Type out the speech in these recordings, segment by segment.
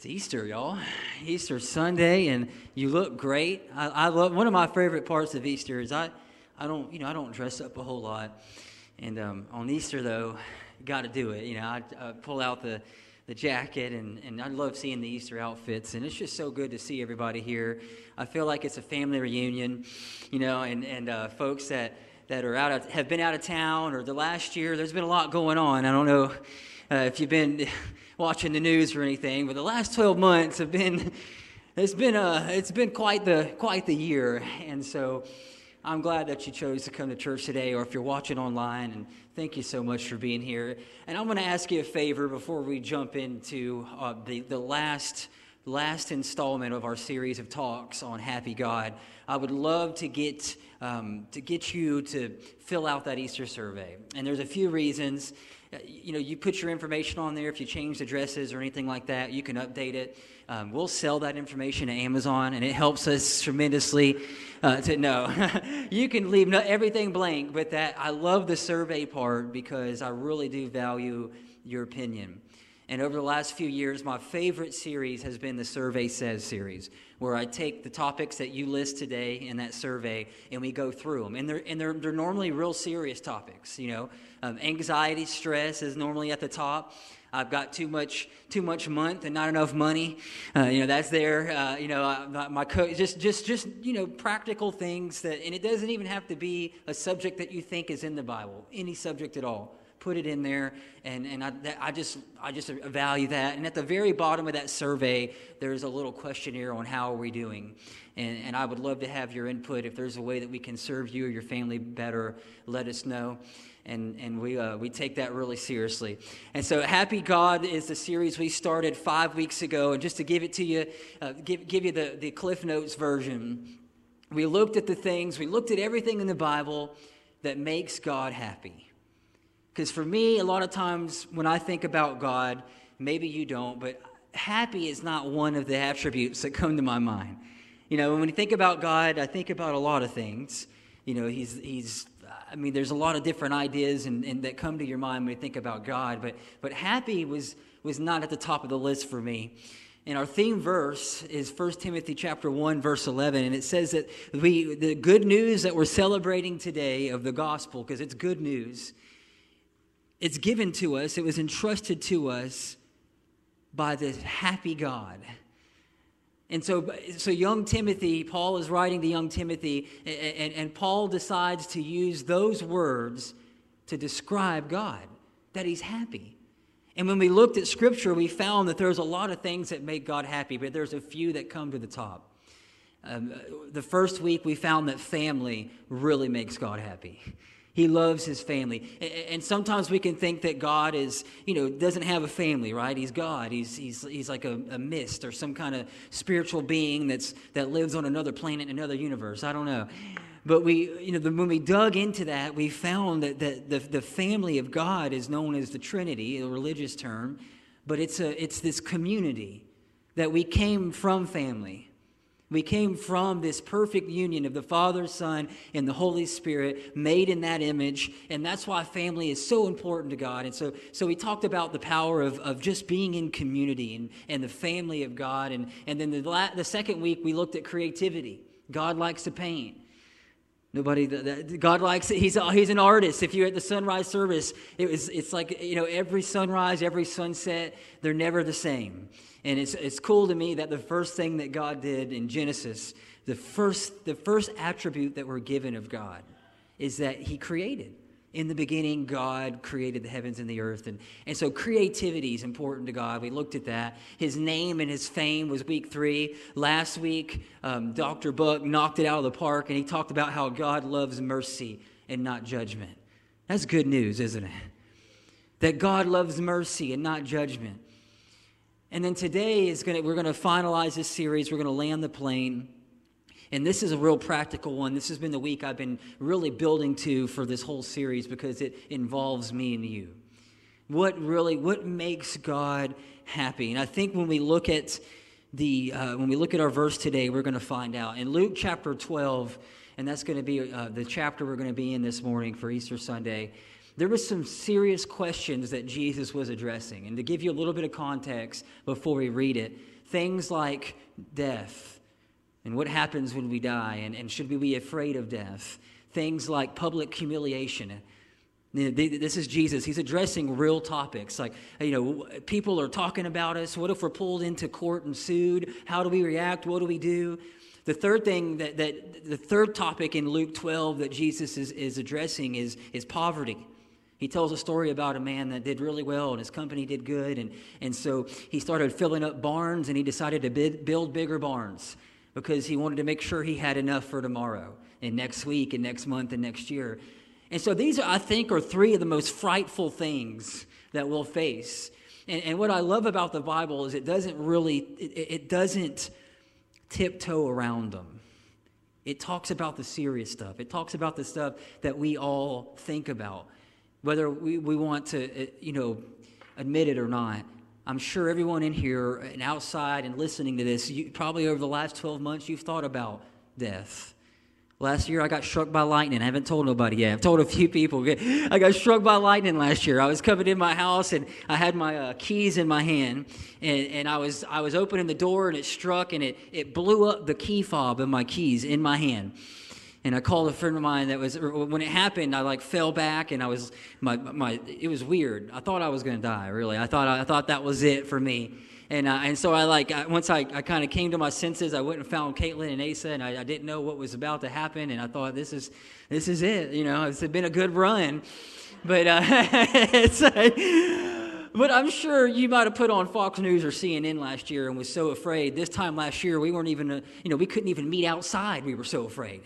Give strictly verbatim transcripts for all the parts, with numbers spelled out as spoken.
It's Easter, y'all. Easter Sunday, and you look great. I, I love one of my favorite parts of Easter is I, I don't, you know, I don't dress up a whole lot, and um, on Easter though, you got to do it. You know, I, I pull out the, the jacket, and and I love seeing the Easter outfits, and it's just so good to see everybody here. I feel like it's a family reunion, you know, and and uh, folks that that are out of, have been out of town or the last year. There's been a lot going on. I don't know uh, if you've been watching the news or anything, but the last twelve months have been it's been a it's been quite the quite the year, and so I'm glad that you chose to come to church today, or if you're watching online, and thank you so much for being here. And I'm going to ask you a favor before we jump into uh, the the last last installment of our series of talks on Happy God. I would love to get um, to get you to fill out that Easter survey, and there's a few reasons. You know, you put your information on there. If you change addresses or anything like that, you can update it. Um, we'll sell that information to Amazon, and it helps us tremendously uh, to know. You can leave no, everything blank, but that I love the survey part because I really do value your opinion. And over the last few years, my favorite series has been the Survey Says series, where I take the topics that you list today in that survey and we go through them. And they're and they're, they're normally real serious topics. You know, um, anxiety, stress is normally at the top. I've got too much too much month and not enough money. Uh, you know, that's there. Uh, you know, uh, my co- just just just you know, practical things that, and it doesn't even have to be a subject that you think is in the Bible. Any subject at all. Put it in there, and, and I, that, I just I just value that. And at the very bottom of that survey, there's a little questionnaire on how are we doing. And, and I would love to have your input. If there's a way that we can serve you or your family better, let us know. And and we uh, we take that really seriously. And so Happy God is the series we started five weeks ago. And just to give it to you, uh, give, give you the, the Cliff Notes version, we looked at the things, we looked at everything in the Bible that makes God happy. Because for me, a lot of times when I think about God, maybe you don't, but happy is not one of the attributes that come to my mind. You know, when you think about God, I think about a lot of things. You know, he's, he's. I mean, there's a lot of different ideas and, and that come to your mind when you think about God, but but happy was was not at the top of the list for me. And our theme verse is First Timothy chapter one, verse eleven, and it says that we the good news that we're celebrating today of the gospel, because it's good news, it's given to us, it was entrusted to us by the happy God. And so so young Timothy, Paul is writing to young Timothy, and, and, and Paul decides to use those words to describe God, that he's happy. And when we looked at Scripture, we found that there's a lot of things that make God happy, but there's a few that come to the top. Um, the first week, we found that family really makes God happy. He loves his family. And sometimes we can think that God is, you know, doesn't have a family, right? He's God. He's he's he's like a, a mist or some kind of spiritual being that's that lives on another planet, another universe. I don't know. But we, you know, the, when we dug into that, we found that the, the the family of God is known as the Trinity, a religious term, but it's a it's this community that we came from family. We came from this perfect union of the Father, Son, and the Holy Spirit, made in that image, and that's why family is so important to God. And so so we talked about the power of, of just being in community and, and the family of God. And, and then the, la- the second week, we looked at creativity. God likes to paint. Nobody, the, the, God likes it. He's, a, he's an artist. If you're at the sunrise service, it was, it's like, you know, every sunrise, every sunset, they're never the same. And it's it's cool to me that the first thing that God did in Genesis, the first the first attribute that we're given of God is that he created. In the beginning, God created the heavens and the earth. And, and so creativity is important to God. We looked at that. His name and his fame was week three. Last week, um, Doctor Buck knocked it out of the park, and he talked about how God loves mercy and not judgment. That's good news, isn't it? That God loves mercy and not judgment. And then today is gonna we're going to finalize this series. We're going to land the plane. And this is a real practical one. This has been the week I've been really building to for this whole series because it involves me and you. What really, what makes God happy? And I think when we look at the uh, when we look at our verse today, we're going to find out. In Luke chapter twelve, and that's going to be uh, the chapter we're going to be in this morning for Easter Sunday. there were some serious questions that Jesus was addressing. And to give you a little bit of context before we read it, things like death and what happens when we die, and, and should we be afraid of death? Things like public humiliation. This is Jesus. He's addressing real topics. Like, you know, people are talking about us. What if we're pulled into court and sued? How do we react? What do we do? The third thing that, that the third topic in Luke twelve that Jesus is, is addressing is, is poverty. He tells a story about a man that did really well and his company did good. And, and so he started filling up barns, and he decided to bid, build bigger barns because he wanted to make sure he had enough for tomorrow and next week and next month and next year. And so these, I think, are three of the most frightful things that we'll face. And, and what I love about the Bible is it doesn't really, it, it doesn't tiptoe around them. It talks about the serious stuff. It talks about the stuff that we all think about, whether we, we want to, you know, admit it or not. I'm sure everyone in here and outside and listening to this, you, probably over the last twelve months, you've thought about death. Last year, I got struck by lightning. I haven't told nobody yet. I've told a few people. I got struck by lightning last year. I was covered in my house, and I had my uh, keys in my hand, and, and I was I was opening the door, and it struck, and it, it blew up the key fob of my keys in my hand. And I called a friend of mine that was, when it happened, I like fell back, and I was, my, my, it was weird. I thought I was going to die, really. I thought, I thought that was it for me. And uh, and so I like, I, once I, I kind of came to my senses, I went and found Caitlin and Asa, and I, I didn't know what was about to happen. And I thought, this is, this is it. You know, it's been a good run. But, uh, it's like, but I'm sure you might have put on Fox News or C N N last year and was so afraid. This time last year, we weren't even, uh, you know, we couldn't even meet outside. We were so afraid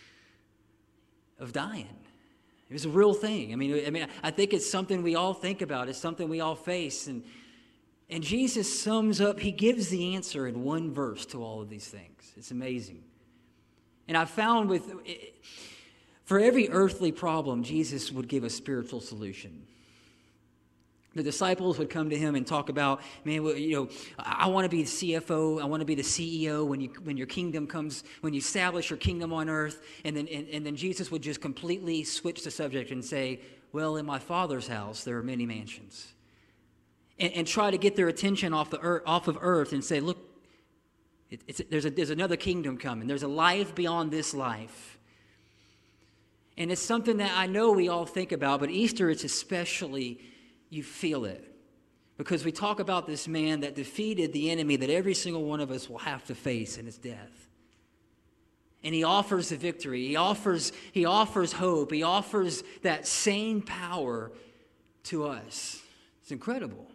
of dying. It was a real thing. I mean, I mean, I think it's something we all think about. It's something we all face. And and Jesus sums up, he gives the answer in one verse to all of these things. It's amazing. And I found with, for every earthly problem, Jesus would give a spiritual solution. The disciples would come to him and talk about, man, well, you know, I want to be the C F O. I want to be the C E O when you when your kingdom comes, when you establish your kingdom on earth. And then and, and then Jesus would just completely switch the subject and say, well, in my Father's house there are many mansions, and, and try to get their attention off the earth, off of earth, and say, look, it, it's, there's a, there's another kingdom coming. There's a life beyond this life. And it's something that I know we all think about, but Easter, it's especially. You feel it. Because we talk about this man that defeated the enemy that every single one of us will have to face, and it's death. And he offers the victory. He offers, he offers hope. He offers that same power to us. It's incredible.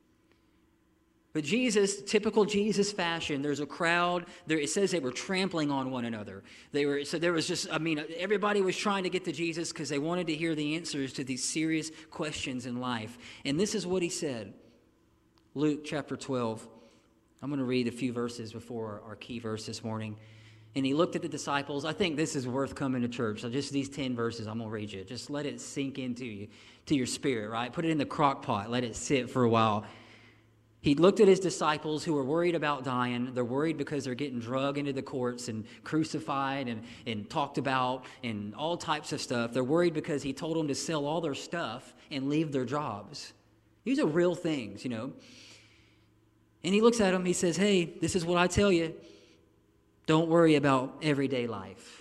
But Jesus, typical Jesus fashion, there's a crowd. There, it says they were trampling on one another. They were so there was just, I mean, everybody was trying to get to Jesus because they wanted to hear the answers to these serious questions in life. And this is what he said. Luke chapter twelve. I'm going to read a few verses before our, our key verse this morning. And he looked at the disciples. I think this is worth coming to church. So just these ten verses, I'm going to read you. Just let it sink into you, to your spirit, right? Put it in the crock pot. Let it sit for a while. He looked at his disciples who were worried about dying. They're worried because they're getting dragged into the courts and crucified and, and talked about and all types of stuff. They're worried because he told them to sell all their stuff and leave their jobs. These are real things, you know. And he looks at them. He says, hey, this is what I tell you. Don't worry about everyday life.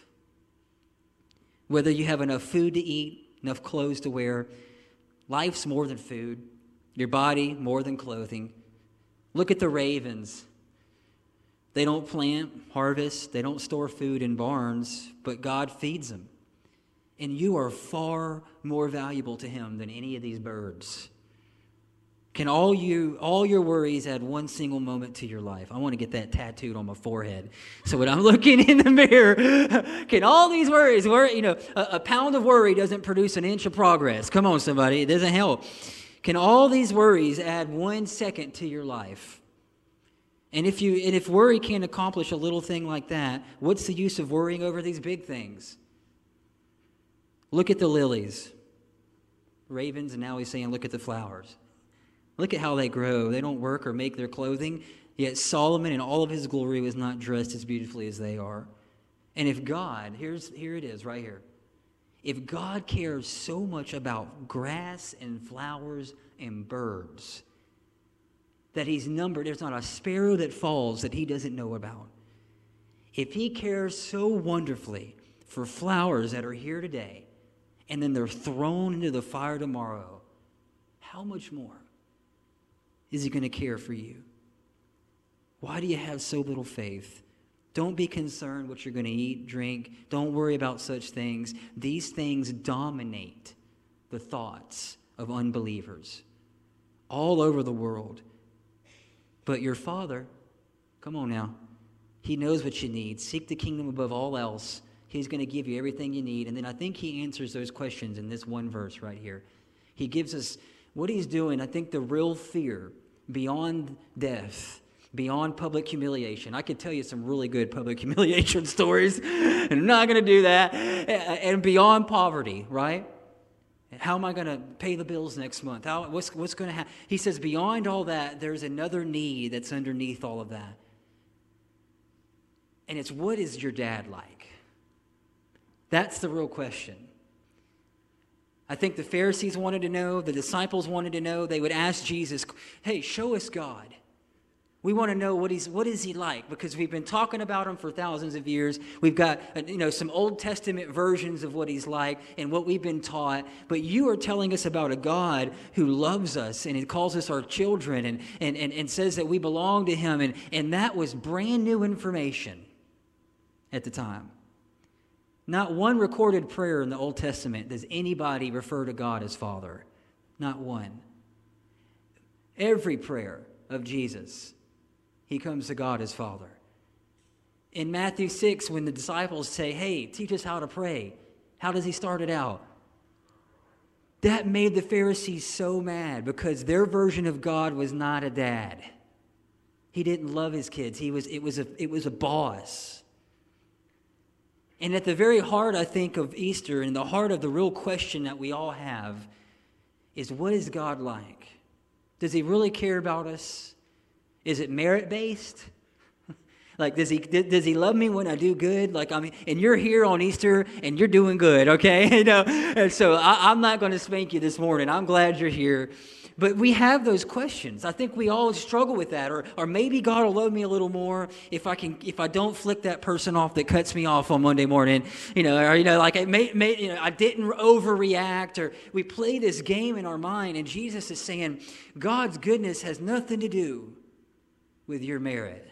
Whether you have enough food to eat, enough clothes to wear, life's more than food. Your body more than clothing. Look at the ravens. They don't plant, harvest, they don't store food in barns, but God feeds them. And you are far more valuable to him than any of these birds. Can all you all your worries add one single moment to your life? I want to get that tattooed on my forehead. So when I'm looking in the mirror, can all these worries, worry, you know, a, a pound of worry doesn't produce an inch of progress. Come on, somebody, it doesn't help. Can all these worries add one second to your life? And if you and if worry can't accomplish a little thing like that, what's the use of worrying over these big things? Look at the lilies. Ravens, and now he's saying, look at the flowers. Look at how they grow. They don't work or make their clothing, yet Solomon in all of his glory was not dressed as beautifully as they are. And if God, here's here it is right here. if God cares so much about grass and flowers and birds, that he's numbered, there's not a sparrow that falls that he doesn't know about. If he cares so wonderfully for flowers that are here today, and then they're thrown into the fire tomorrow, how much more is he going to care for you? Why do you have so little faith? Don't be concerned what you're going to eat, drink. Don't worry about such things. These things dominate the thoughts of unbelievers all over the world. But your Father, come on now, he knows what you need. Seek the kingdom above all else. He's going to give you everything you need. And then I think he answers those questions in this one verse right here. He gives us what he's doing. I think the real fear beyond death, beyond public humiliation. I could tell you some really good public humiliation stories, and I'm not going to do that. And beyond poverty, right? How am I going to pay the bills next month? How, what's what's going to happen? He says beyond all that, there's another need that's underneath all of that. And it's, what is your dad like? That's the real question. I think the Pharisees wanted to know, the disciples wanted to know. They would ask Jesus, hey, show us God. We want to know what he's what is he like, because we've been talking about him for thousands of years. We've got you know some Old Testament versions of what he's like and what we've been taught. But you are telling us about a God who loves us and he calls us our children and and, and, and says that we belong to him. And, and that was brand new information at the time. Not one recorded prayer in the Old Testament does anybody refer to God as Father. Not one. Every prayer of Jesus, he comes to God as Father. In Matthew six, when the disciples say, hey, teach us how to pray, how does he start it out? That made the Pharisees so mad because their version of God was not a dad. He didn't love his kids. He was, it was a, it was a boss. And at the very heart, I think, of Easter, and the heart of the real question that we all have is, what is God like? Does he really care about us? Is it merit-based? Like, does he does he love me when I do good? Like, I mean, and you're here on Easter and you're doing good, okay? You know, and so I, I'm not going to spank you this morning. I'm glad you're here. But we have those questions. I think we all struggle with that. Or or maybe God will love me a little more if I can if I don't flick that person off that cuts me off on Monday morning. You know, or you know, like I may, may you know, I didn't overreact, or we play this game in our mind, and Jesus is saying God's goodness has nothing to do with your merit.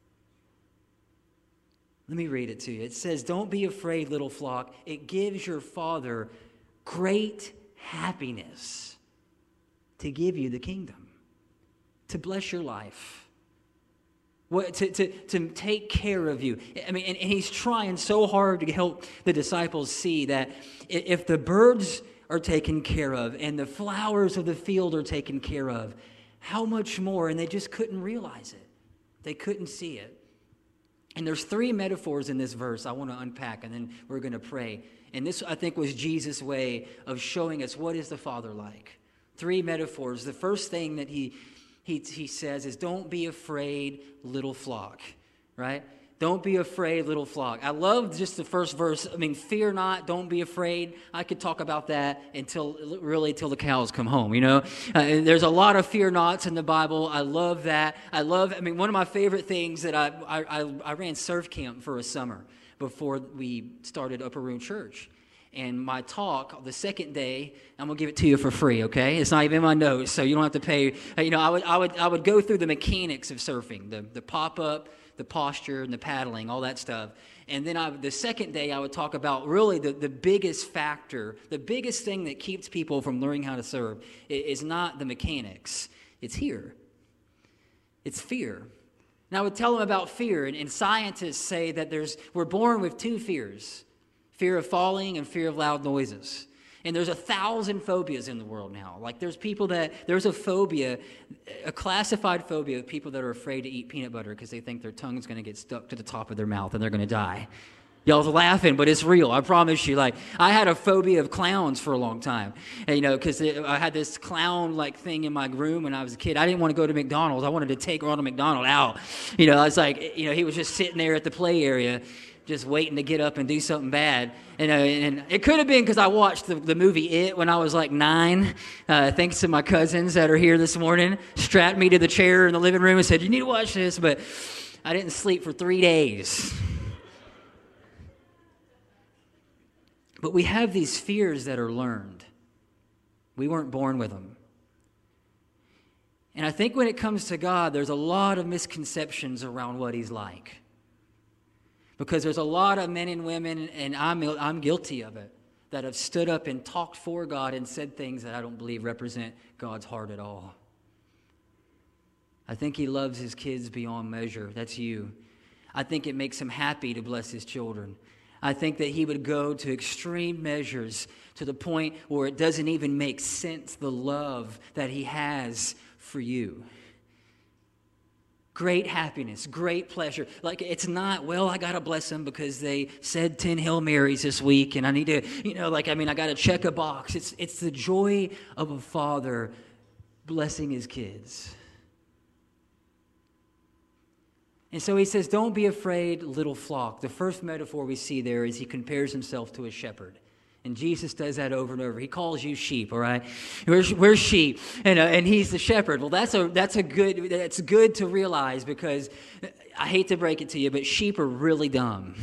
Let me read it to you. It says, don't be afraid, little flock. It gives your Father great happiness to give you the kingdom, to bless your life, what, to, to, to take care of you. I mean, and, and he's trying so hard to help the disciples see that if the birds are taken care of and the flowers of the field are taken care of, how much more? And they just couldn't realize it. They couldn't see it. And there's three metaphors in this verse I want to unpack, and then we're going to pray. And this, I think, was Jesus' way of showing us what is the Father like. Three metaphors. The first thing that he he he says is, don't be afraid, little flock, right? Don't be afraid, little flock. I love just the first verse. I mean, fear not, don't be afraid. I could talk about that until really till the cows come home, you know. Uh, there's a lot of fear nots in the Bible. I love that. I love, I mean, one of my favorite things that I, I, I, I ran surf camp for a summer before we started Upper Room Church. And my talk, the second day, I'm gonna give it to you for free, okay? It's not even in my notes, so you don't have to pay. You know, I would, I would, I would go through the mechanics of surfing, the, the pop-up, the posture, and the paddling, all that stuff. And then I, the second day, I would talk about really the, the biggest factor, the biggest thing that keeps people from learning how to surf is not the mechanics. It's here. It's fear. And I would tell them about fear, and, and scientists say that there's we're born with two fears. Fear of falling and fear of loud noises. And there's a thousand phobias in the world now. Like there's people that, there's a phobia, a classified phobia of people that are afraid to eat peanut butter because they think their tongue's going to get stuck to the top of their mouth and they're going to die. Y'all's laughing, but it's real. I promise you. Like, I had a phobia of clowns for a long time, and, you know, because I had this clown-like thing in my room when I was a kid. I didn't want to go to McDonald's. I wanted to take Ronald McDonald out. You know, I was like, you know, he was just sitting there at the play area, just waiting to get up and do something bad. And, uh, and it could have been because I watched the, the movie It when I was like nine. Uh, thanks to my cousins that are here this morning, strapped me to the chair in the living room and said, "You need to watch this." But I didn't sleep for three days. But we have these fears that are learned. We weren't born with them. And I think when it comes to God, there's a lot of misconceptions around what he's like. Because there's a lot of men and women, and I'm, I'm guilty of it, that have stood up and talked for God and said things that I don't believe represent God's heart at all. I think he loves his kids beyond measure. That's you. I think it makes him happy to bless his children. I think that he would go to extreme measures to the point where it doesn't even make sense, the love that he has for you. Great happiness, great pleasure. Like, it's not, well, I got to bless them because they said ten Hail Marys this week and I need to, you know, like, I mean, I got to check a box. It's, it's the joy of a father blessing his kids. And so he says, don't be afraid, little flock. The first metaphor we see there is he compares himself to a shepherd. And Jesus does that over and over. He calls you sheep, all right? We're, we're sheep, and, uh, and he's the shepherd. Well, that's a that's a good that's good to realize, because I hate to break it to you, but sheep are really dumb.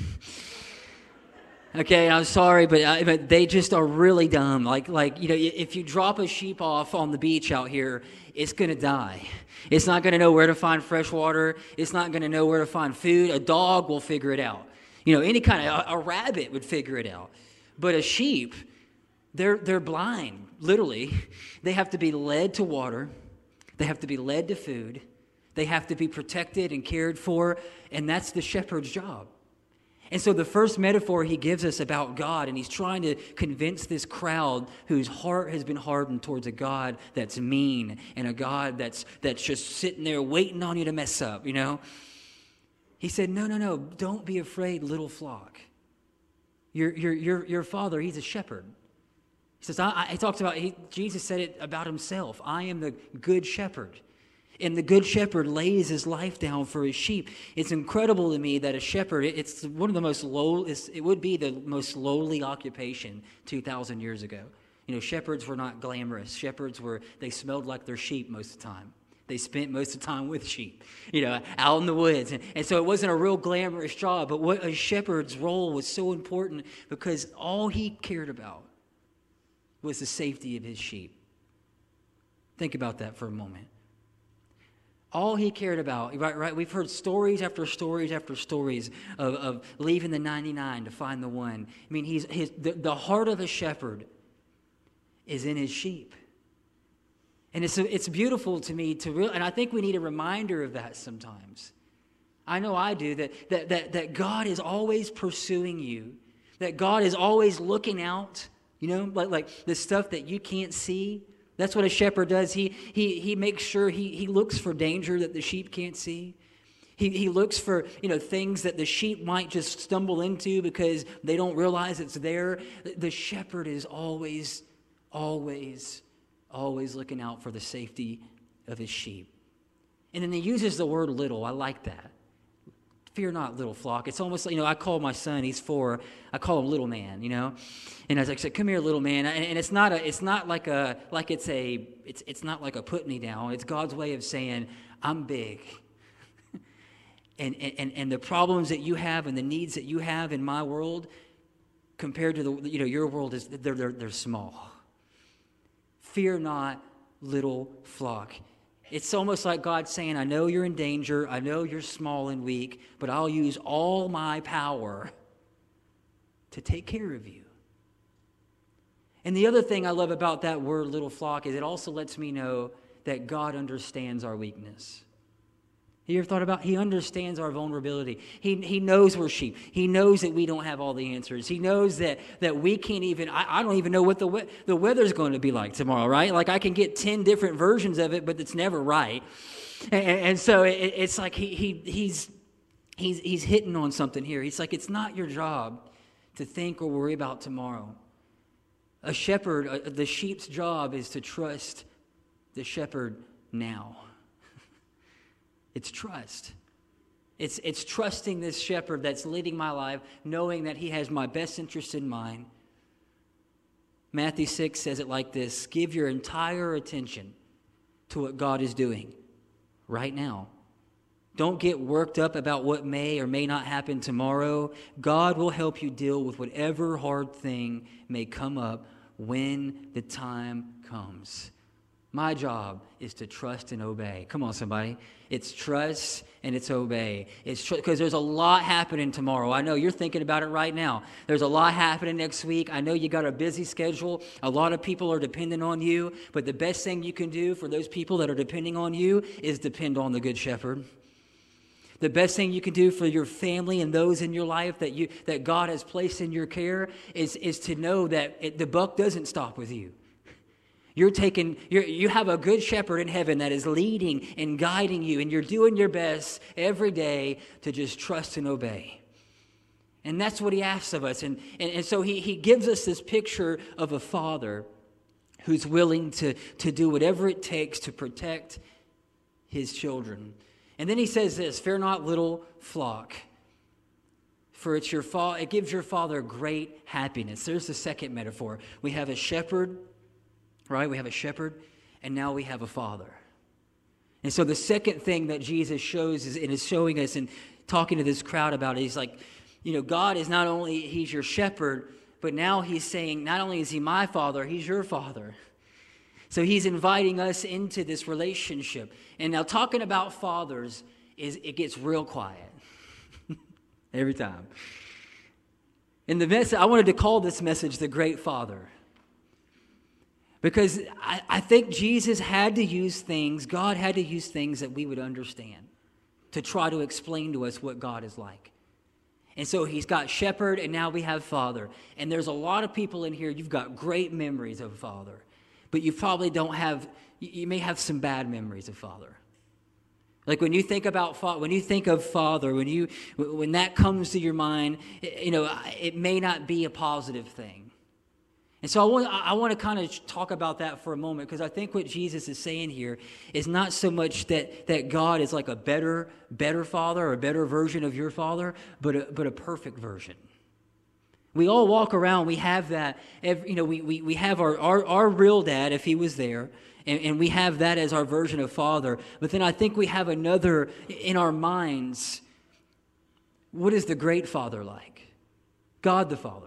Okay, I'm sorry, but, I, but they just are really dumb. Like, like you know, if you drop a sheep off on the beach out here, it's going to die. It's not going to know where to find fresh water. It's not going to know where to find food. A dog will figure it out. You know, any kind of, a, a rabbit would figure it out. But a sheep, they're they're blind, literally. They have to be led to water. They have to be led to food. They have to be protected and cared for, and that's the shepherd's job. And so the first metaphor he gives us about God, and he's trying to convince this crowd whose heart has been hardened towards a God that's mean and a God that's that's just sitting there waiting on you to mess up, you know. He said, no, no, no, don't be afraid, little flock. Your your your your father, he's a shepherd. He says, I, I, he talks about, he, Jesus said it about himself. I am the good shepherd. And the good shepherd lays his life down for his sheep. It's incredible to me that a shepherd, it's one of the most low, it would be the most lowly occupation two thousand years ago. You know, shepherds were not glamorous. Shepherds were, they smelled like their sheep most of the time. They spent most of the time with sheep, you know, out in the woods. And, and so it wasn't a real glamorous job. But what a shepherd's role was so important, because all he cared about was the safety of his sheep. Think about that for a moment. All he cared about, right, right? We've heard stories after stories after stories of, of leaving the ninety-nine to find the one. I mean, he's his the, the heart of a shepherd is in his sheep. And it's it's beautiful to me to real, and I think we need a reminder of that sometimes. I know I do, that that that that God is always pursuing you, that God is always looking out, you know, like like the stuff that you can't see. That's what a shepherd does. He he he makes sure he he looks for danger that the sheep can't see. He he looks for, you know, things that the sheep might just stumble into because they don't realize it's there. The shepherd is always, always, always looking out for the safety of his sheep. And then he uses the word little. I like that. Fear not, little flock. It's almost like, you know, I call my son, he's four, I call him little man, you know. And I was like, come here, little man. And, and it's not a, it's not like a, like it's a, it's it's not like a put me down. It's God's way of saying, I'm big. and, and and the problems that you have and the needs that you have in my world, compared to the, you know, your world, is they're they're, they're small. Fear not, little flock. It's almost like God saying, I know you're in danger, I know you're small and weak, but I'll use all my power to take care of you. And the other thing I love about that word, little flock, is it also lets me know that God understands our weakness. You ever thought about, he understands our vulnerability. He he knows we're sheep. He knows that we don't have all the answers. He knows that that we can't even, I, I don't even know what the we, the weather's going to be like tomorrow, right? Like I can get ten different versions of it, but it's never right. And, and so it, it's like he he he's he's, he's hitting on something here. He's like, it's not your job to think or worry about tomorrow. A shepherd, uh, the sheep's job is to trust the shepherd now. It's trust. It's, it's trusting this shepherd that's leading my life, knowing that he has my best interest in mind. Matthew six says it like this: give your entire attention to what God is doing right now. Don't get worked up about what may or may not happen tomorrow. God will help you deal with whatever hard thing may come up when the time comes. My job is to trust and obey. Come on, somebody. It's trust and it's obey. It's because tr- there's a lot happening tomorrow. I know you're thinking about it right now. There's a lot happening next week. I know you got a busy schedule. A lot of people are depending on you. But the best thing you can do for those people that are depending on you is depend on the Good Shepherd. The best thing you can do for your family and those in your life that you that God has placed in your care is, is to know that it, the buck doesn't stop with you. You're taking, you're, you have a good shepherd in heaven that is leading and guiding you, and you're doing your best every day to just trust and obey. And that's what he asks of us. And, and, and so he, he gives us this picture of a father who's willing to, to do whatever it takes to protect his children. And then he says this: fear not, little flock, for it's your fa- it gives your father great happiness. There's the second metaphor. We have a shepherd. Right? We have a shepherd, and now we have a father. And so the second thing that Jesus shows is, and is showing us and talking to this crowd about it, he's like, you know, God is not only, he's your shepherd, but now he's saying, not only is he my father, he's your father. So he's inviting us into this relationship. And now talking about fathers, is it gets real quiet. Every time. And the message, I wanted to call this message The Great Father. Because I, I think Jesus had to use things, God had to use things that we would understand to try to explain to us what God is like. And so he's got shepherd, and now we have father. And there's a lot of people in here, you've got great memories of father. But you probably don't have, you may have some bad memories of father. Like when you think about father, when you think of father, when you when that comes to your mind, you know, it may not be a positive thing. And so I want, I want to kind of talk about that for a moment, because I think what Jesus is saying here is not so much that, that God is like a better, better father or a better version of your father, but a, but a perfect version. We all walk around, we have that, every, you know, we, we, we have our, our, our real dad if he was there, and, and we have that as our version of father. But then I think we have another in our minds. What is the great father like? God the Father.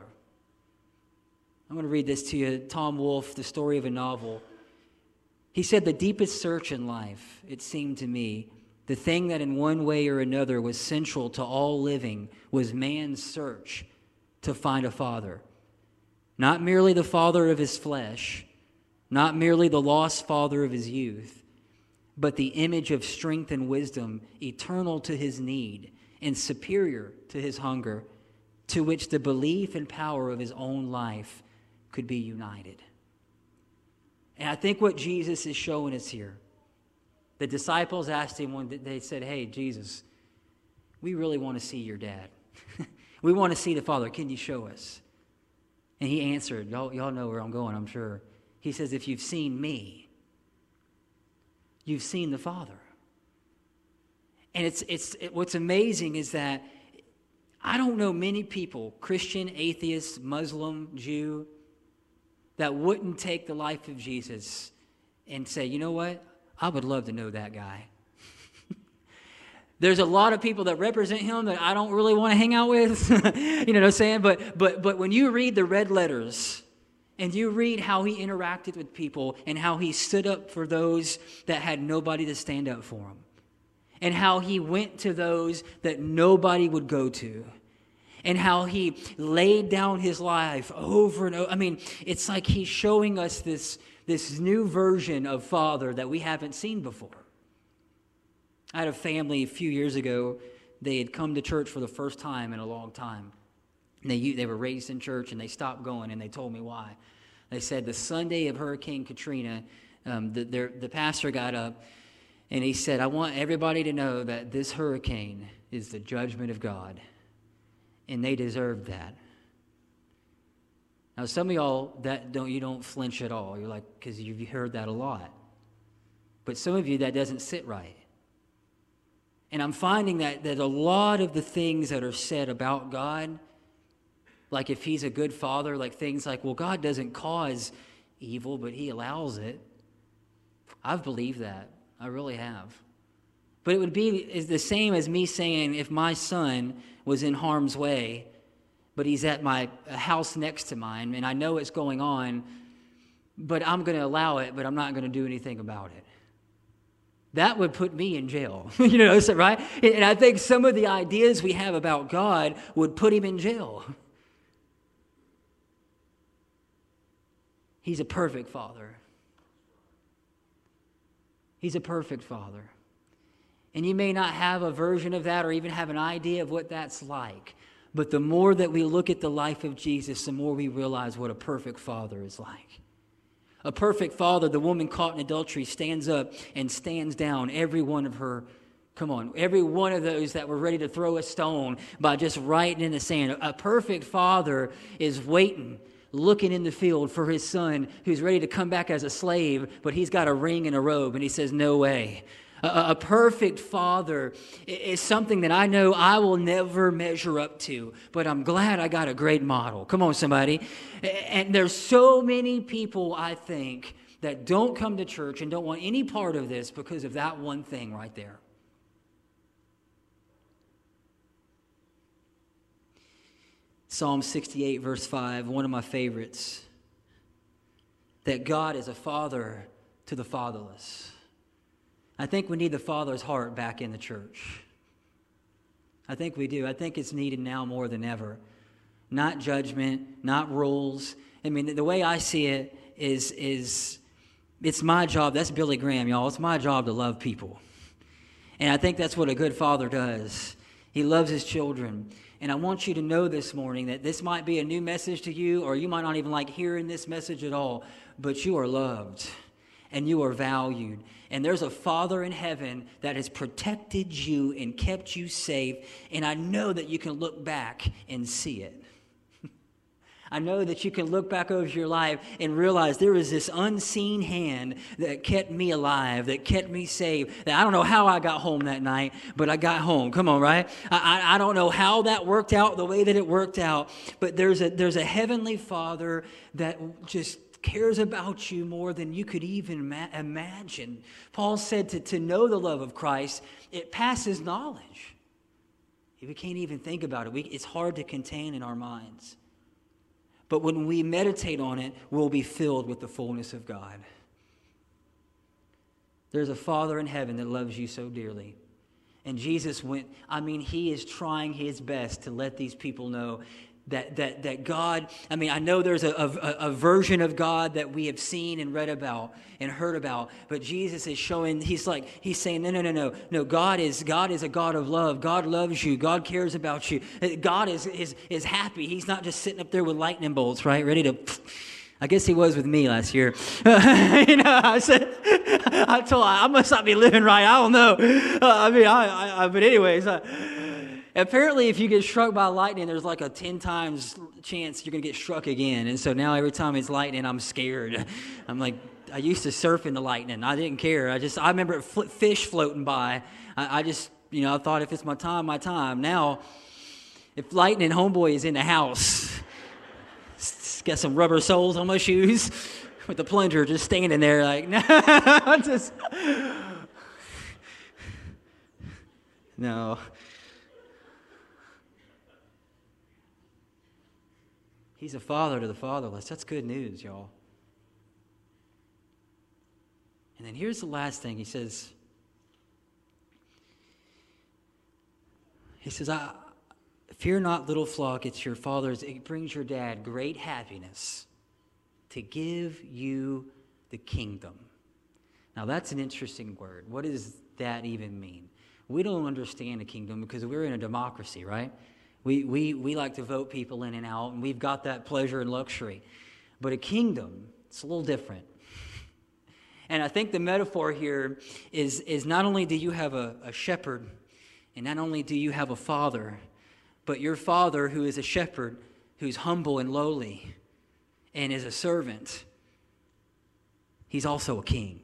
I'm going to read this to you. Tom Wolfe, The Story of a Novel. He said, the deepest search in life, it seemed to me, the thing that in one way or another was central to all living, was man's search to find a father. Not merely the father of his flesh, not merely the lost father of his youth, but the image of strength and wisdom, eternal to his need and superior to his hunger, to which the belief and power of his own life could be united. And I think what Jesus is showing us here, the disciples asked him when they said, hey, Jesus, we really want to see your dad. We want to see the Father. Can you show us? And he answered, y'all, y'all know where I'm going, I'm sure. He says, if you've seen me, you've seen the Father. And it's it's it, what's amazing is that I don't know many people, Christian, atheist, Muslim, Jew, that wouldn't take the life of Jesus and say, you know what? I would love to know that guy. There's a lot of people that represent him that I don't really want to hang out with. You know what I'm saying? But but but when you read the red letters and you read how he interacted with people and how he stood up for those that had nobody to stand up for him, and how he went to those that nobody would go to, and how he laid down his life over and over. I mean, it's like he's showing us this, this new version of Father that we haven't seen before. I had a family a few years ago. They had come to church for the first time in a long time. And they, they were raised in church, and they stopped going, and they told me why. They said the Sunday of Hurricane Katrina, um, the, their, the pastor got up, And he said, I want everybody to know that this hurricane is the judgment of God. And they deserve that. Now, some of y'all, that don't you don't flinch at all. You're like, because you've heard that a lot. But some of you, that doesn't sit right. And I'm finding that, that a lot of the things that are said about God, like if he's a good father, like things like, well, God doesn't cause evil, but he allows it. I've believed that. I really have. But it would be is the same as me saying if my son was in harm's way, but he's at my house next to mine, and I know it's going on, but I'm going to allow it, but I'm not going to do anything about it. That would put me in jail. You know, right? And I think some of the ideas we have about God would put him in jail. He's a perfect father. He's a perfect father. And you may not have a version of that or even have an idea of what that's like. But the more that we look at the life of Jesus, the more we realize what a perfect father is like. A perfect father, the woman caught in adultery, stands up and stands down every one of her, come on, every one of those that were ready to throw a stone by just writing in the sand. A perfect father is waiting, looking in the field for his son who's ready to come back as a slave, but he's got a ring and a robe, and he says, no way. A, a perfect father is something that I know I will never measure up to, but I'm glad I got a great model. Come on, somebody. And there's so many people, I think, that don't come to church and don't want any part of this because of that one thing right there. Psalm sixty-eight, verse five, one of my favorites, that God is a father to the fatherless. I think we need the father's heart back in the church. I think we do. I think it's needed now more than ever. Not judgment, not rules. I mean, the way I see it is, is it's my job. That's Billy Graham, y'all. It's my job to love people. And I think that's what a good father does. He loves his children. And I want you to know this morning that this might be a new message to you, or you might not even like hearing this message at all, but you are loved and you are valued. And there's a Father in heaven that has protected you and kept you safe. And I know that you can look back and see it. I know that you can look back over your life and realize there was this unseen hand that kept me alive, that kept me safe. That I don't know how I got home that night, but I got home. Come on, right? I, I, I don't know how that worked out the way that it worked out, but there's a there's a heavenly Father that just cares about you more than you could even ma- imagine. Paul said to, to know the love of Christ, it passes knowledge. We can't even think about it. We, it's hard to contain in our minds. But when we meditate on it, we'll be filled with the fullness of God. There's a Father in heaven that loves you so dearly. And Jesus went, I mean, he is trying his best to let these people know that that that God, I mean, I know there's a, a, a version of God that we have seen and read about and heard about, but Jesus is showing, he's like, he's saying, no, no, no, no, no, God is God is a God of love. God loves you. God cares about you. God is is is happy. He's not just sitting up there with lightning bolts, right? Ready to, I guess he was with me last year. you know, I said, I told, I must not be living right. I don't know. Uh, I mean, I, I, I but anyways, I, apparently, if you get struck by lightning, there's like a ten times chance you're going to get struck again. And so now every time it's lightning, I'm scared. I'm like, I used to surf in the lightning. I didn't care. I just, I remember fl- fish floating by. I, I just, you know, I thought if it's my time, my time. Now, if lightning homeboy is in the house, got some rubber soles on my shoes with the plunger just standing there like, no, just, no. He's a father to the fatherless. That's good news, y'all. And then here's the last thing. He says, he says, I, fear not, little flock, it's your father's. It brings your dad great happiness to give you the kingdom. Now, that's an interesting word. What does that even mean? We don't understand a kingdom because we're in a democracy, right? We, we we like to vote people in and out, and we've got that pleasure and luxury. But a kingdom, it's a little different. And I think the metaphor here is, is not only do you have a, a shepherd, and not only do you have a father, but your father who is a shepherd, who's humble and lowly, and is a servant, he's also a king.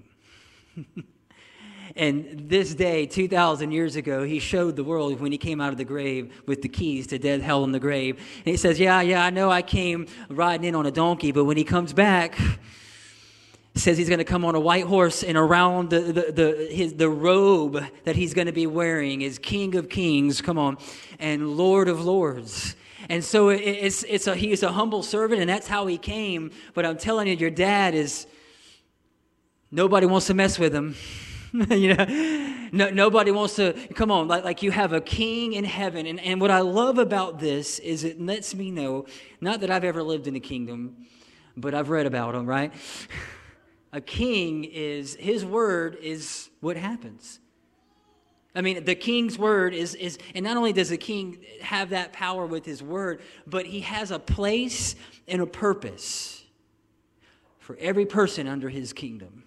And this day, two thousand years ago, he showed the world when he came out of the grave with the keys to death, hell, and the grave. And he says, yeah, yeah, I know I came riding in on a donkey, but when he comes back, he says he's going to come on a white horse, and around the, the, the, his, the robe that he's going to be wearing is King of Kings, come on, and Lord of Lords. And so it, it's, it's a, he's a humble servant, and that's how he came. But I'm telling you, your dad is, nobody wants to mess with him. you know, no, nobody wants to, come on, like, like you have a king in heaven. And, and what I love about this is it lets me know, not that I've ever lived in a kingdom, but I've read about them, right? A king is, his word is what happens. I mean, the king's word is, is, and not only does the king have that power with his word, but he has a place and a purpose for every person under his kingdom.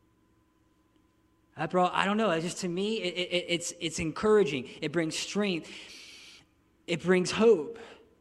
I brought, I don't know, it's just to me, it, it, it's, it's encouraging. It brings strength. It brings hope.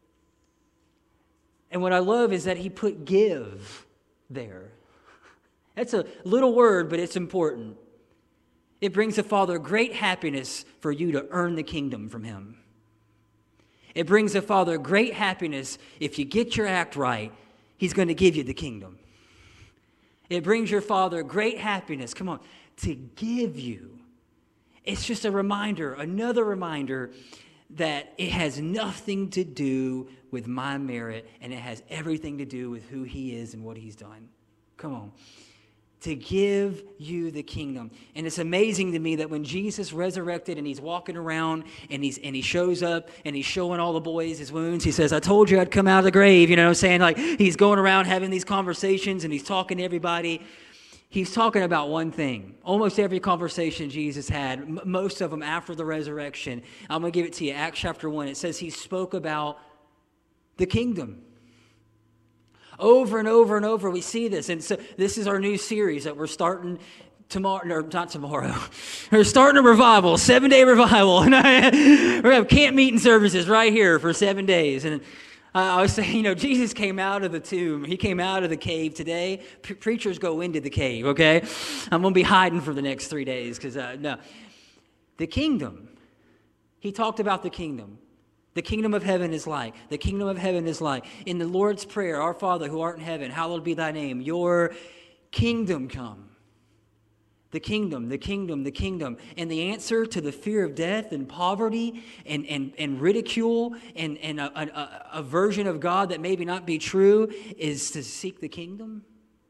And what I love is that he put give there. That's a little word, but it's important. It brings the Father great happiness for you to earn the kingdom from him. It brings the Father great happiness if you get your act right, he's going to give you the kingdom. It brings your Father great happiness, come on, to give you. It's just a reminder, another reminder that it has nothing to do with my merit, and it has everything to do with who he is and what he's done. Come on. To give you the kingdom. And it's amazing to me that when Jesus resurrected and he's walking around and he's and he shows up and he's showing all the boys his wounds, he says, I told you I'd come out of the grave. You know what I'm saying? Like, he's going around having these conversations and he's talking to everybody. He's talking about one thing. Almost every conversation Jesus had, m- most of them after the resurrection. I'm going to give it to you. Acts chapter one. It says he spoke about the kingdom. Over and over and over, we see this. And so this is our new series that we're starting tomorrow, or not tomorrow. We're starting a revival, seven-day revival. We're going to have camp meeting services right here for seven days. And I was saying, you know, Jesus came out of the tomb. He came out of the cave today. Pre- preachers go into the cave, okay? I'm going to be hiding for the next three days because, uh, no. The kingdom. He talked about the kingdom. The kingdom of heaven is like. The kingdom of heaven is like. In the Lord's Prayer, our Father who art in heaven, hallowed be thy name. Your kingdom come. The kingdom, the kingdom, the kingdom. And the answer to the fear of death and poverty and, and, and ridicule and, and a, a, a version of God that maybe not be true is to seek the kingdom.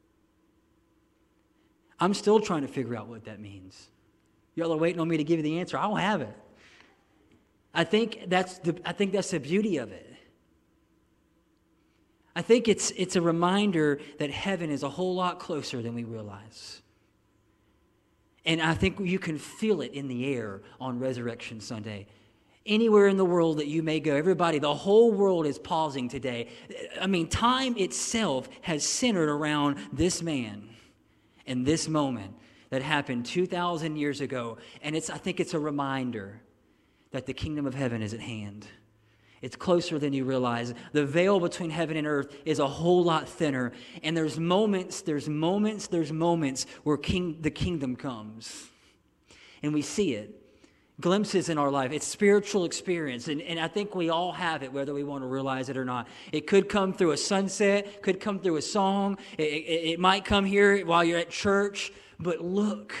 I'm still trying to figure out what that means. Y'all are waiting on me to give you the answer. I don't have it. I think that's the I think that's the beauty of it. I think it's it's a reminder that heaven is a whole lot closer than we realize. And I think you can feel it in the air on Resurrection Sunday. Anywhere in the world that you may go, everybody, the whole world is pausing today. I mean, time itself has centered around this man and this moment that happened two thousand years ago. And it's I think it's a reminder that the kingdom of heaven is at hand. It's closer than you realize. The veil between heaven and earth is a whole lot thinner. And there's moments, there's moments, there's moments where king, the kingdom comes. And we see it. Glimpses in our life. It's spiritual experience. And, and I think we all have it, whether we want to realize it or not. It could come through a sunset, could come through a song. It, it, it might come here while you're at church. But look.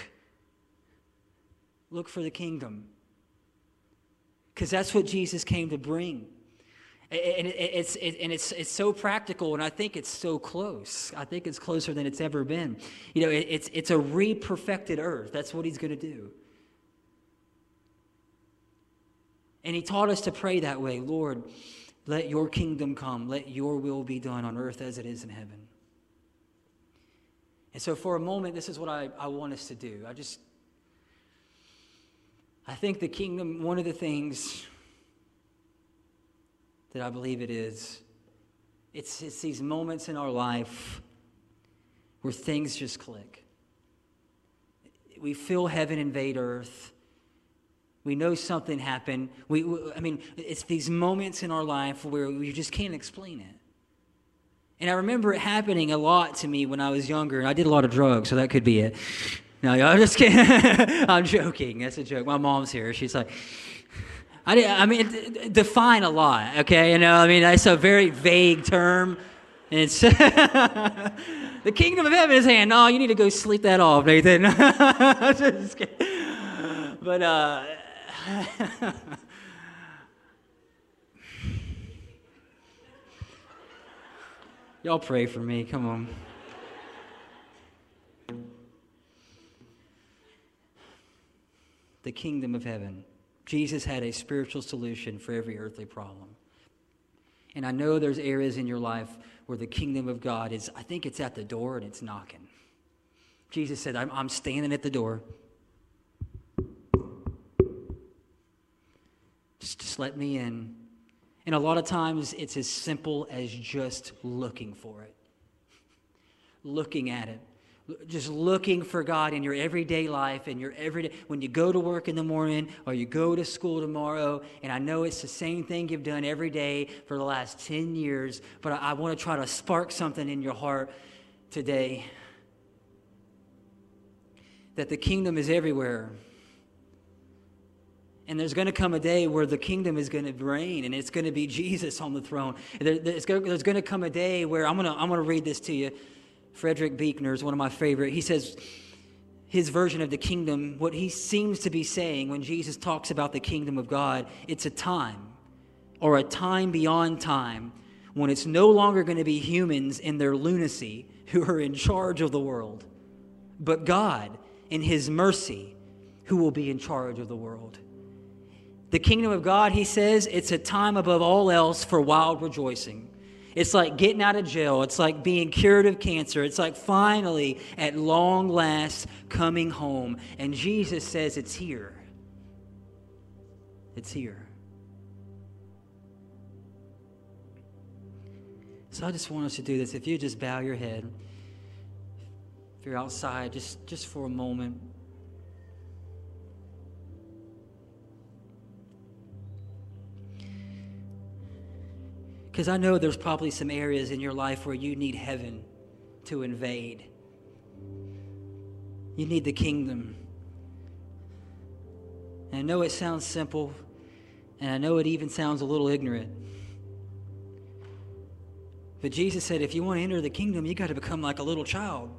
Look for the kingdom. Because that's what Jesus came to bring. And it's, and it's, it's so practical, and I think it's so close. I think it's closer than it's ever been. You know, it's, it's a re-perfected earth. That's what he's going to do. And he taught us to pray that way. Lord, let your kingdom come. Let your will be done on earth as it is in heaven. And so for a moment, this is what I, I want us to do. I just... I think the kingdom, one of the things that I believe it is, it's, it's these moments in our life where things just click. we feel heaven invade earth. We know something happened. We, we, I mean, it's these moments in our life where we just can't explain it. And I remember it happening a lot to me when I was younger, and I did a lot of drugs, so that could be it. No, I'm just kidding. I'm joking. That's a joke. My mom's here. She's like, I, did, I mean, d- d- define a lot, okay? You know, I mean, that's a very vague term. It's the kingdom of heaven is saying, no, you need to go sleep that off, Nathan. Just kidding. But, uh, y'all pray for me. Come on. The kingdom of heaven. Jesus had a spiritual solution for every earthly problem. And I know there's areas in your life where the kingdom of God is, I think it's at the door and it's knocking. Jesus said, I'm, I'm standing at the door. Just, just let me in. And a lot of times it's as simple as just looking for it. Looking at it. Just looking for God in your everyday life, and your everyday, when you go to work in the morning or you go to school tomorrow, and I know it's the same thing you've done every day for the last ten years, but I, I want to try to spark something in your heart today. That the kingdom is everywhere. And there's going to come a day where the kingdom is going to reign, and it's going to be Jesus on the throne. There, there's going to come a day where, I'm going to I'm going to read this to you. Frederick Buechner is one of my favorite. He says his version of the kingdom, what he seems to be saying when Jesus talks about the kingdom of God, it's a time or a time beyond time when it's no longer going to be humans in their lunacy who are in charge of the world, but God in his mercy who will be in charge of the world. The kingdom of God, he says, it's a time above all else for wild rejoicing. It's like getting out of jail. It's like being cured of cancer. It's like finally, at long last, coming home. And Jesus says it's here. It's here. So I just want us to do this. If you just bow your head, if you're outside, just, just for a moment. Because I know there's probably some areas in your life where you need heaven to invade. You need the kingdom. And I know it sounds simple, and I know it even sounds a little ignorant. But Jesus said, if you want to enter the kingdom, you got to become like a little child.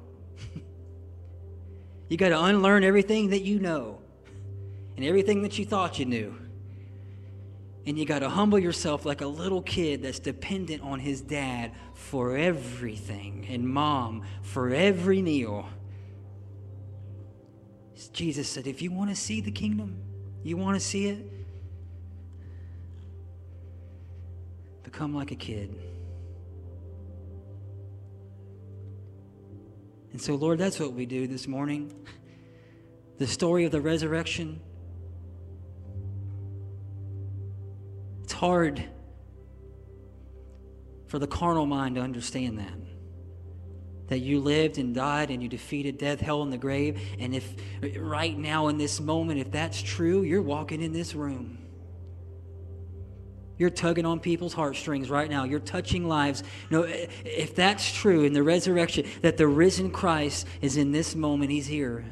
You got to unlearn everything that you know and everything that you thought you knew. And you got to humble yourself like a little kid that's dependent on his dad for everything and mom for every meal. Jesus said, if you want to see the kingdom, you want to see it, become like a kid. And so, Lord, that's what we do this morning. The story of the resurrection. It's hard for the carnal mind to understand that. That you lived and died and you defeated death, hell, and the grave. And if right now in this moment, if that's true, you're walking in this room. You're tugging on people's heartstrings right now. You're touching lives. You know, if that's true in the resurrection, that the risen Christ is in this moment, he's here.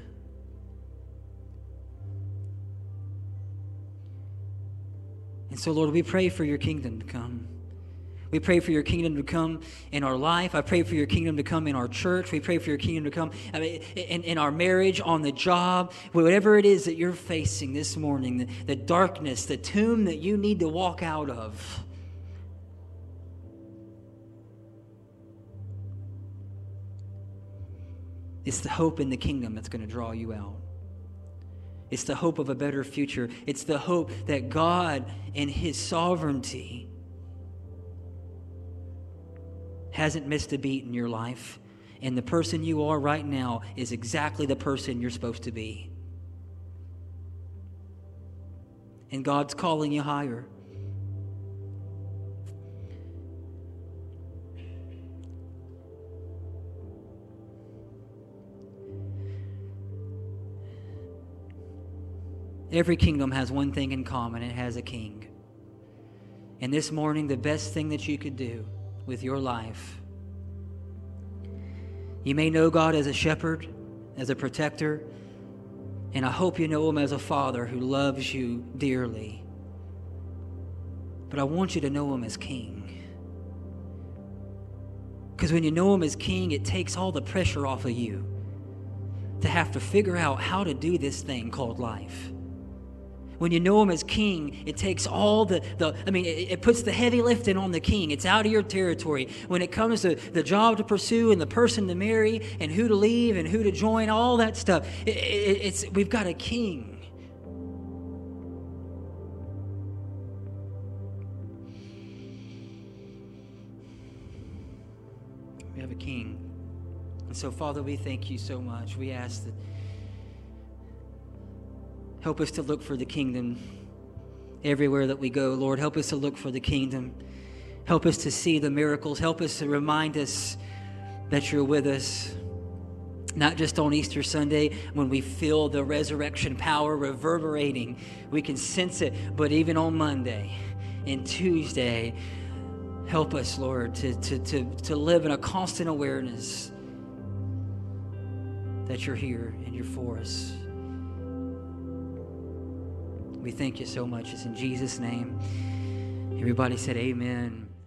And so, Lord, we pray for your kingdom to come. We pray for your kingdom to come in our life. I pray for your kingdom to come in our church. We pray for your kingdom to come I mean, in, in our marriage, on the job, whatever it is that you're facing this morning, the, the darkness, the tomb that you need to walk out of. It's the hope in the kingdom that's going to draw you out. It's the hope of a better future. It's the hope that God in his sovereignty hasn't missed a beat in your life. And the person you are right now is exactly the person you're supposed to be. And God's calling you higher. Every kingdom has one thing in common. It has a king. And this morning, the best thing that you could do with your life, you may know God as a shepherd, as a protector, and I hope you know him as a father who loves you dearly. But I want you to know him as king. Because when you know him as king, it takes all the pressure off of you to have to figure out how to do this thing called life. When you know him as king, it takes all the, the I mean, it, it puts the heavy lifting on the king. It's out of your territory. When it comes to the job to pursue and the person to marry and who to leave and who to join, all that stuff, it, it, it's we've got a king. We have a king. And so, Father, we thank you so much. We ask that help us to look for the kingdom everywhere that we go, Lord. Help us to look for the kingdom. Help us to see the miracles. Help us to remind us that you're with us. Not just on Easter Sunday when we feel the resurrection power reverberating. We can sense it. But even on Monday and Tuesday, help us, Lord, to, to, to, to live in a constant awareness that you're here and you're for us. We thank you so much. It's in Jesus' name. Everybody said amen.